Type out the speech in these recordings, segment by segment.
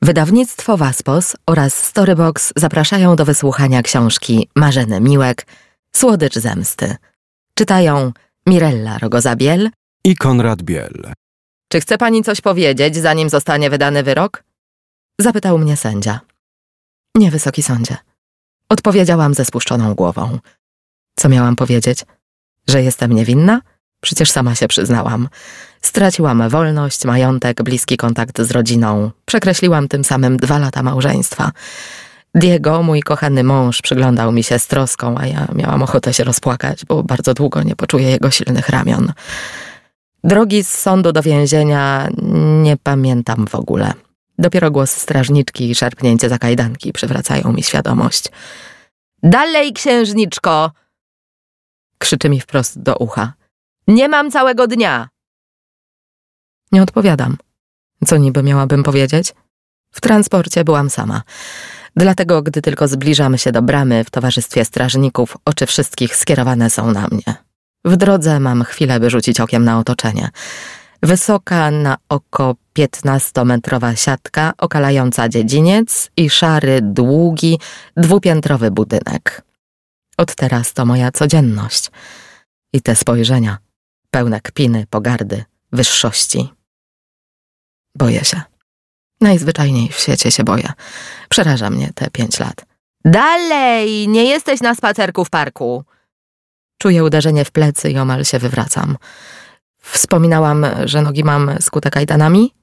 Wydawnictwo Waspos oraz Storybox zapraszają do wysłuchania książki Marzeny Miłek Słodycz zemsty. Czytają Mirella Rogoza-Biel i Konrad Biel. Czy chce pani coś powiedzieć, zanim zostanie wydany wyrok? Zapytał mnie sędzia. Nie, wysoki sądzie. Odpowiedziałam ze spuszczoną głową. Co miałam powiedzieć? Że jestem niewinna? Przecież sama się przyznałam. Straciłam wolność, majątek, bliski kontakt z rodziną. Przekreśliłam tym samym 2 lata małżeństwa. Diego, mój kochany mąż, przyglądał mi się z troską, a ja miałam ochotę się rozpłakać, bo bardzo długo nie poczuję jego silnych ramion. Drogi z sądu do więzienia nie pamiętam w ogóle. Dopiero głos strażniczki i szarpnięcie za kajdanki przywracają mi świadomość. Dalej, księżniczko! Krzyczy mi wprost do ucha. Nie mam całego dnia! Nie odpowiadam. Co niby miałabym powiedzieć? W transporcie byłam sama. Dlatego, gdy tylko zbliżamy się do bramy w towarzystwie strażników, oczy wszystkich skierowane są na mnie. W drodze mam chwilę, by rzucić okiem na otoczenie. Wysoka na oko 15-metrowa siatka okalająca dziedziniec i szary, długi, 2-piętrowy budynek. Od teraz to moja codzienność. I te spojrzenia, pełne kpiny, pogardy, wyższości. Boję się. Najzwyczajniej w świecie się boję. Przeraża mnie te 5 lat. Dalej! Nie jesteś na spacerku w parku! Czuję uderzenie w plecy i omal się wywracam. Wspominałam, że nogi mam skute kajdanami?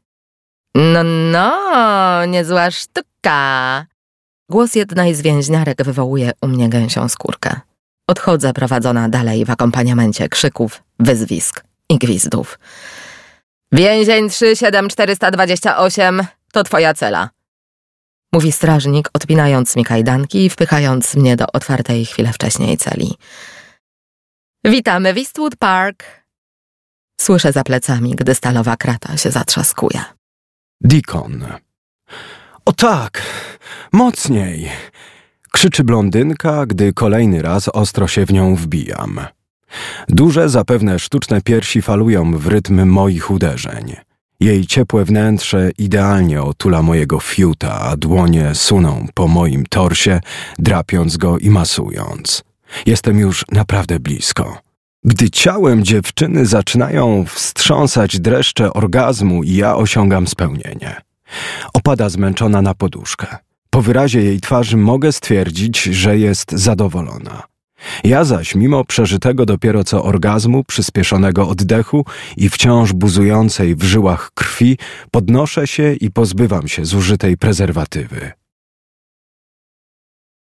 No, niezła sztuka. Głos jednej z więźniarek wywołuje u mnie gęsią skórkę. Odchodzę prowadzona dalej w akompaniamencie krzyków, wyzwisk i gwizdów. Więzień 37428 to twoja cela. Mówi strażnik, odpinając mi kajdanki i wpychając mnie do otwartej chwilę wcześniej celi. Witamy w Eastwood Park. Słyszę za plecami, gdy stalowa krata się zatrzaskuje. Deacon. O tak, mocniej! Krzyczy blondynka, gdy kolejny raz ostro się w nią wbijam. Duże, zapewne sztuczne piersi falują w rytm moich uderzeń. Jej ciepłe wnętrze idealnie otula mojego fiuta, a dłonie suną po moim torsie, drapiąc go i masując. Jestem już naprawdę blisko. Gdy ciałem dziewczyny zaczynają wstrząsać dreszcze orgazmu i ja osiągam spełnienie. Opada zmęczona na poduszkę. Po wyrazie jej twarzy mogę stwierdzić, że jest zadowolona. Ja zaś, mimo przeżytego dopiero co orgazmu, przyspieszonego oddechu i wciąż buzującej w żyłach krwi, podnoszę się i pozbywam się zużytej prezerwatywy.